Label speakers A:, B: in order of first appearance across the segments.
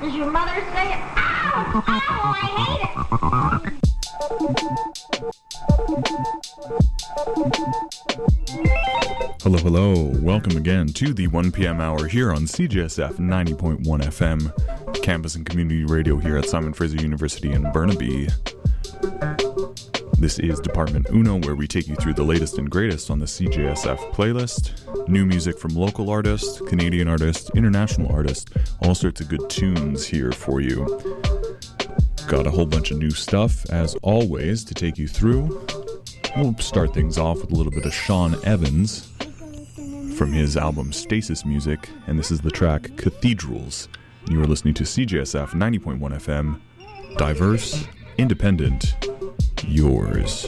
A: Does your mother say it? Ow! Ow! I hate it!
B: Hello, hello. Welcome again to the 1 p.m. hour here on CJSF 90.1 FM, campus and community radio here at Simon Fraser University in Burnaby. This is Department Uno, where we take you through the latest and greatest on the CJSF playlist. New music from local artists, Canadian artists, international artists, all sorts of good tunes here for you. Got a whole bunch of new stuff, as always, to take you through. We'll start things off with a little bit of Sean Evans from his album Stasis Music, and this is the track Cathedrals. You are listening to CJSF 90.1 FM, diverse, independent, yours.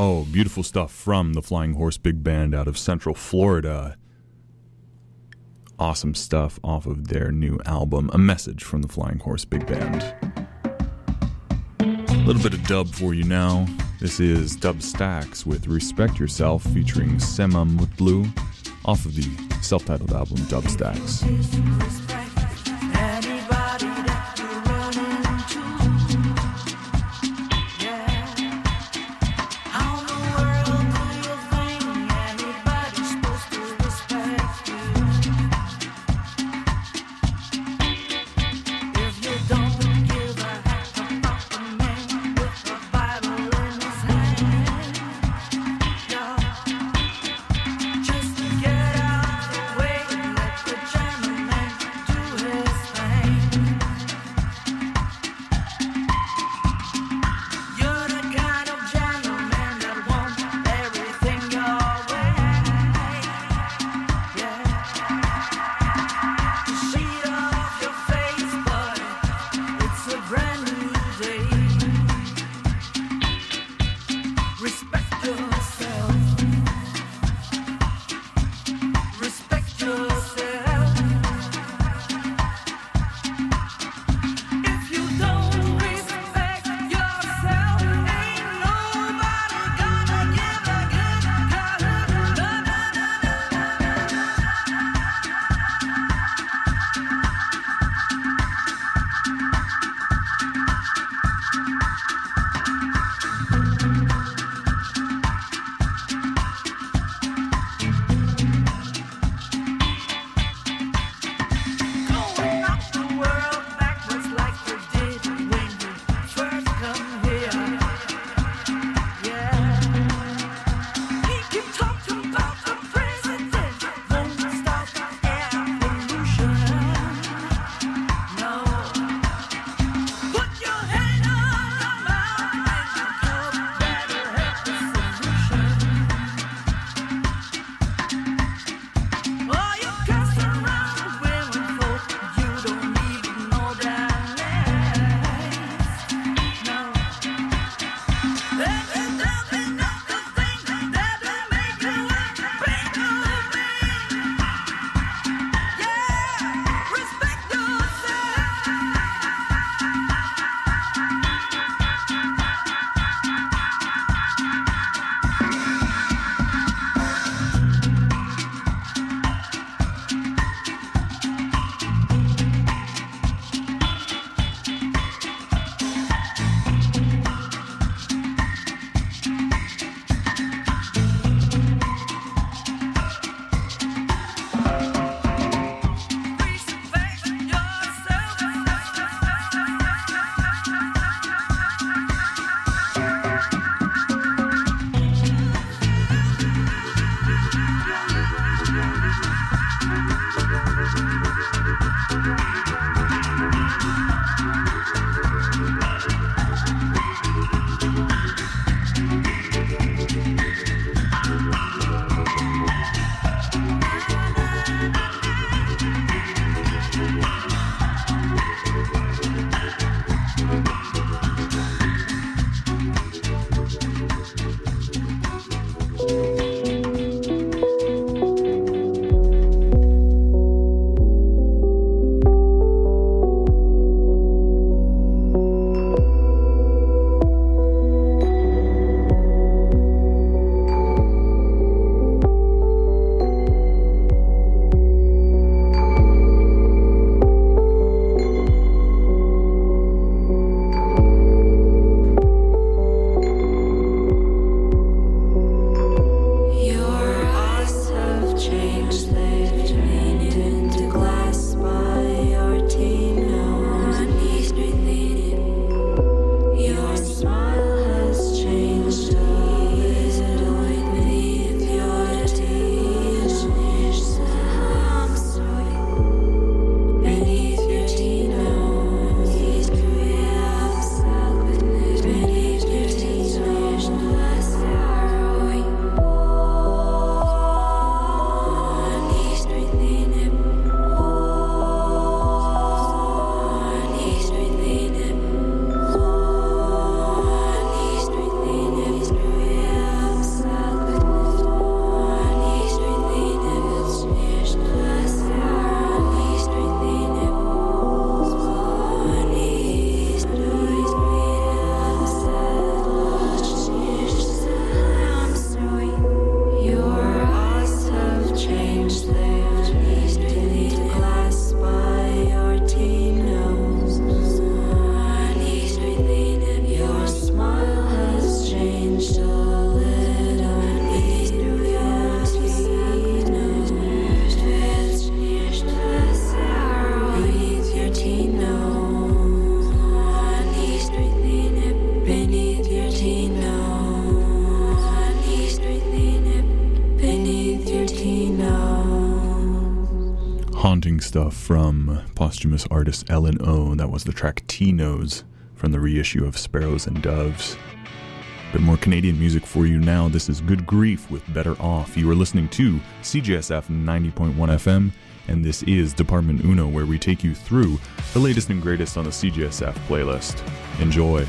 B: Oh, beautiful stuff from the Flying Horse Big Band out of Central Florida. Awesome stuff off of their new album, A Message from the Flying Horse Big Band. A little bit of dub for you now. This is Dub Stacks with Respect Yourself featuring Sema Mutlu off of the self-titled album Dub Stacks.
C: Just to get out of the way and let the German man
B: Haunting stuff from posthumous artist Ellen O. That was the track T-Nose from the reissue of Sparrows and Doves. Bit more Canadian music for you now. This is Good Grief with Better Off. You are listening to CJSF 90.1 FM, and this is Department Uno, where we take you through the latest and greatest on the CJSF playlist. Enjoy.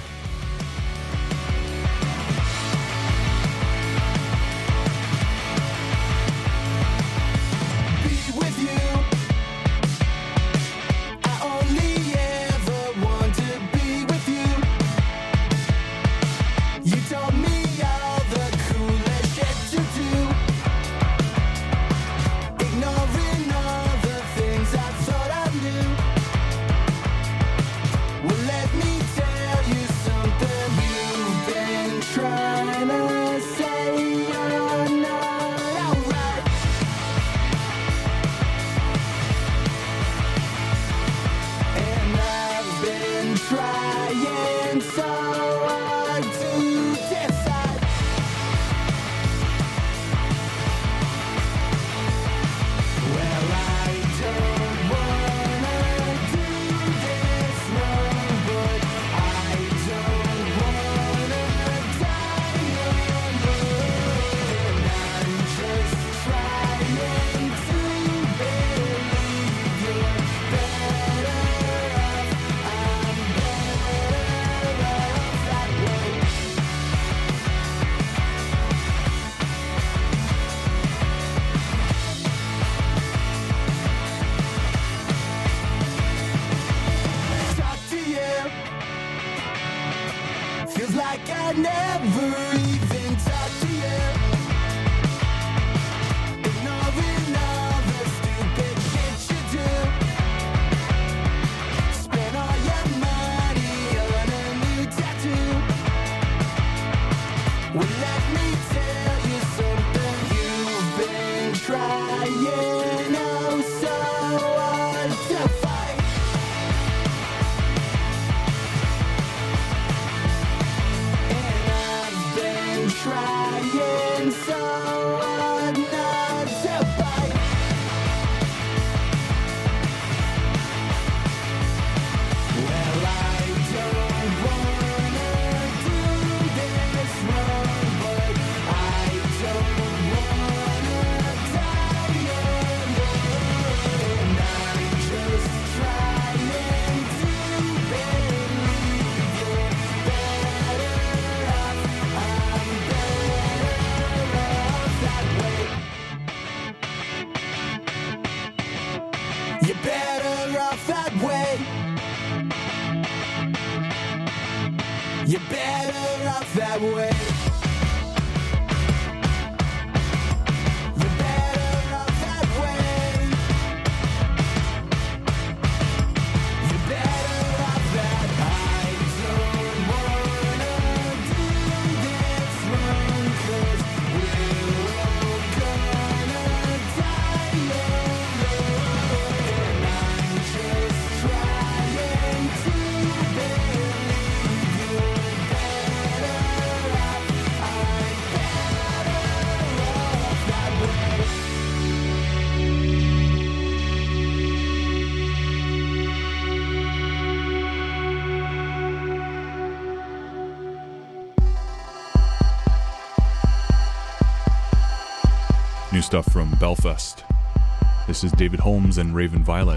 B: New stuff from Belfast. This is David Holmes and Raven Violet.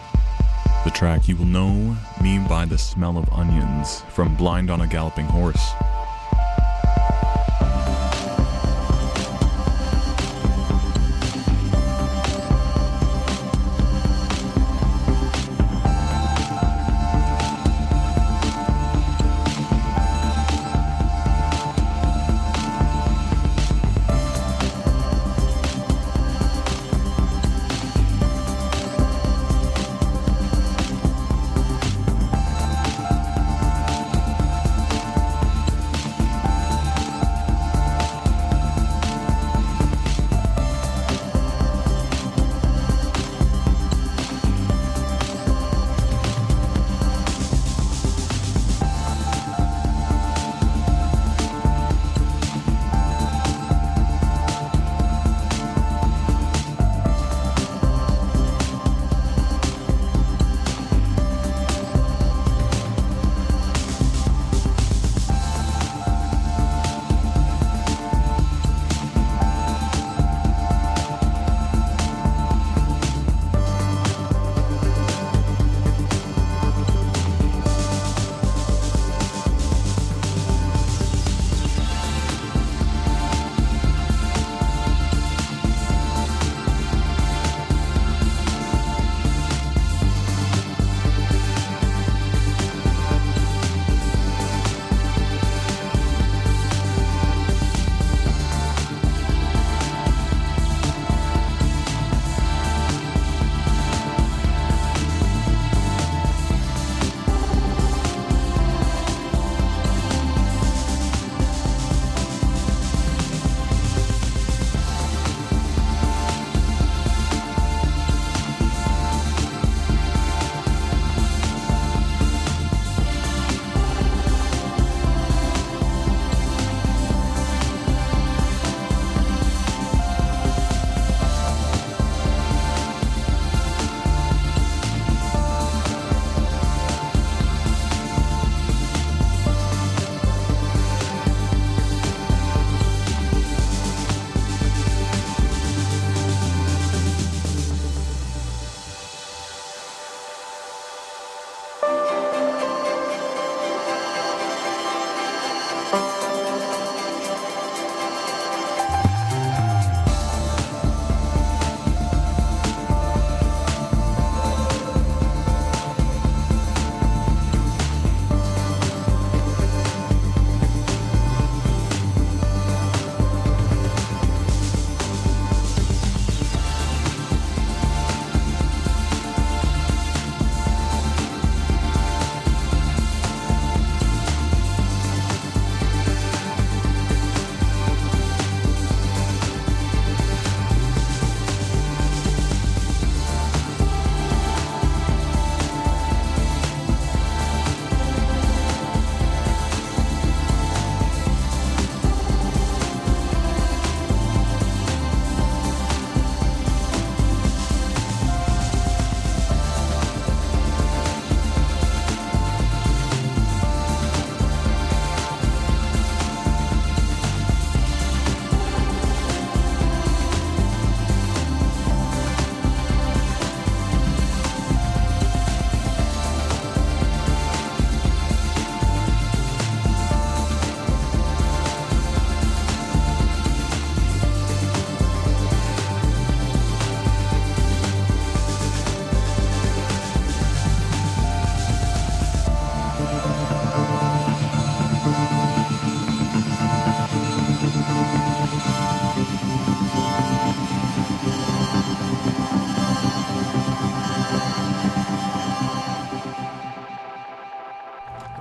B: The track You Will Know Me by the Smell of Onions from Blind on a Galloping Horse.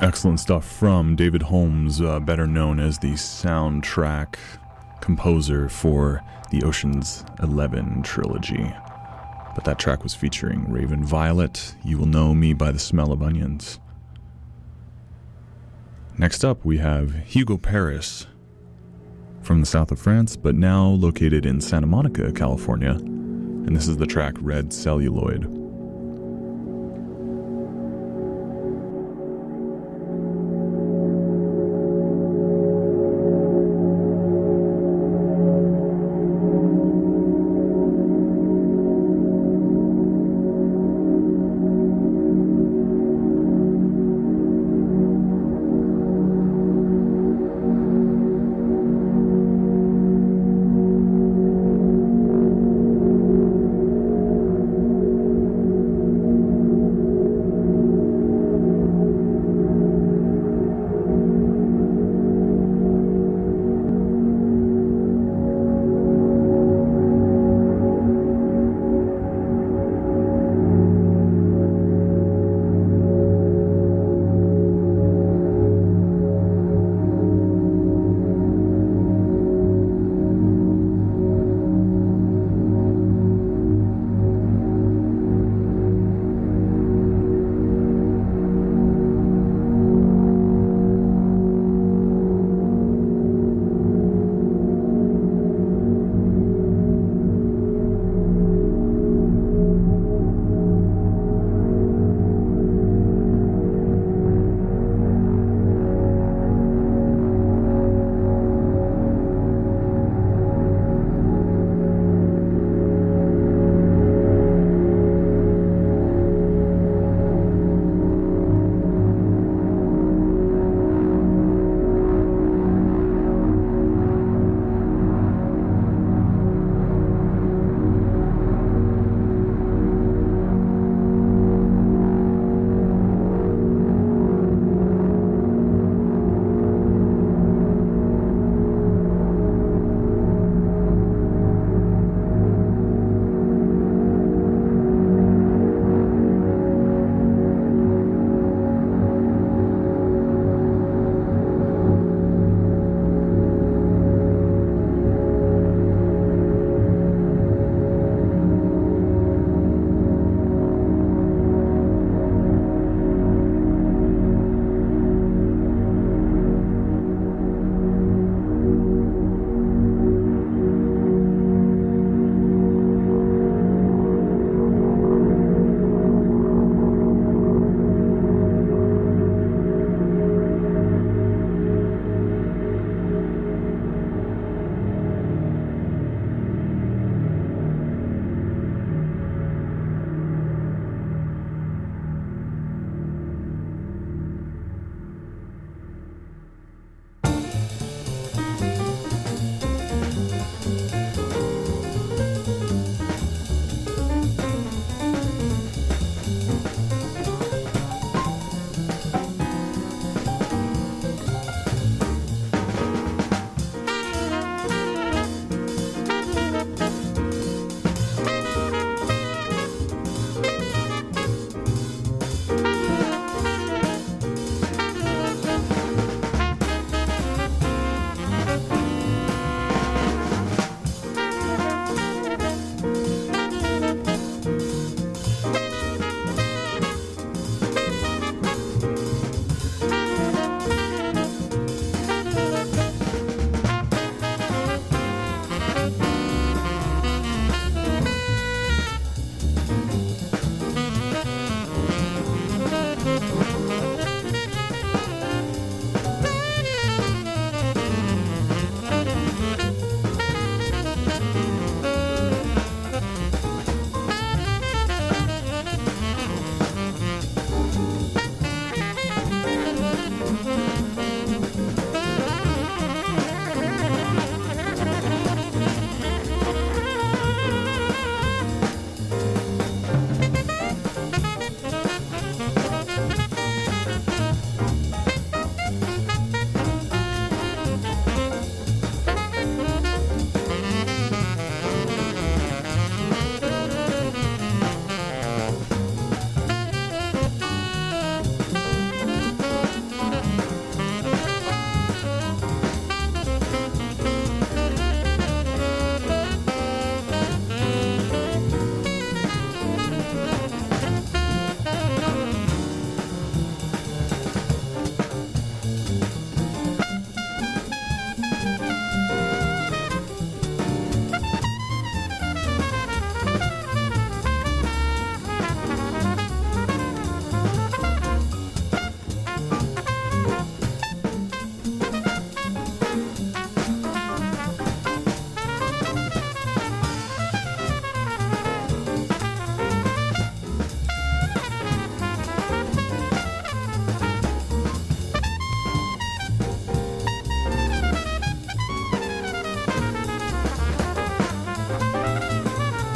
B: Excellent stuff from David Holmes, better known as the soundtrack composer for the Ocean's 11 trilogy. But that track was featuring Raven Violet, You Will Know Me by the Smell of Onions. Next up, we have Hugo Paris from the south of France, but now located in Santa Monica, California. And this is the track Red Celluloid.